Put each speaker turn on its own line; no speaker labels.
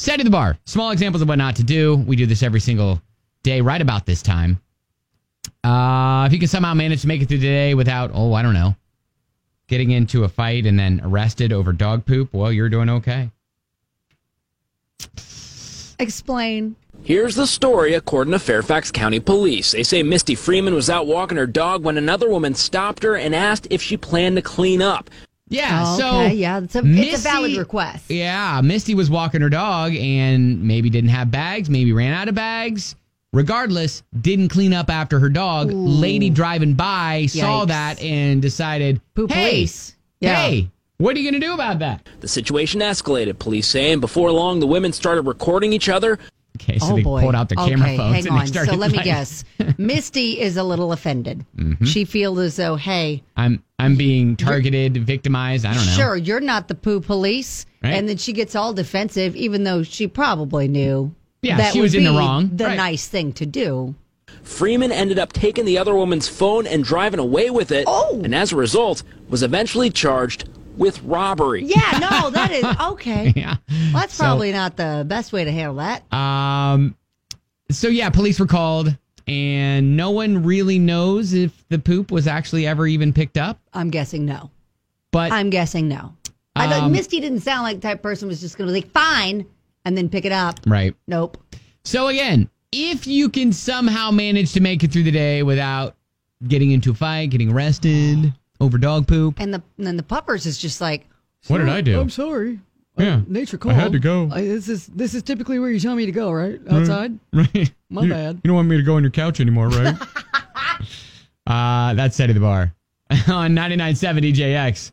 Set to the bar. Small examples of what not to do. We do this every single day right about this time. If you can somehow manage to make it through the day without, I don't know, getting into a fight and then arrested over dog poop, well, you're doing okay.
Explain.
Here's the story according to Fairfax County Police. They say Misty Freeman was out walking her dog when another woman stopped her and asked if she planned to clean up.
Yeah,
it's a valid request.
Yeah, Misty was walking her dog and maybe didn't have bags, maybe ran out of bags. Regardless, didn't clean up after her dog.
Ooh.
Lady driving by saw that and decided,
police.
Hey, what are you going to do about that?
The situation escalated, police say, and before long, the women started recording each other.
Okay, so they pulled out their camera phones
hang
and
on.
they started
So let me
fighting.
guess. Misty is a little offended. Mm-hmm. She feels as though, hey,
I'm being targeted, victimized. I don't know.
Sure, you're not the poo police.
Right.
And then she gets all defensive, even though she probably knew that
she was
would
in the
be
wrong.
the
Right.
nice thing to do.
Freeman ended up taking the other woman's phone and driving away with it.
Oh.
And as a result, was eventually charged with robbery.
Yeah, no, that is okay.
Yeah.
Well, that's probably not the best way to handle that.
So yeah, police were called, and no one really knows if the poop was actually ever even picked up.
I'm guessing no.
But
Misty didn't sound like the type of person who was just going to be like, fine, and then pick it up.
Right.
Nope.
So again, if you can somehow manage to make it through the day without getting into a fight, getting arrested over dog poop.
And then the puppers is just like,
what did I do?
I'm sorry.
Yeah.
Nature called.
I had to go.
This is typically where you tell me to go, right? Outside?
Right.
My bad.
You don't want me to go on your couch anymore, right? That's Set of the Bar on 99.7 DJX.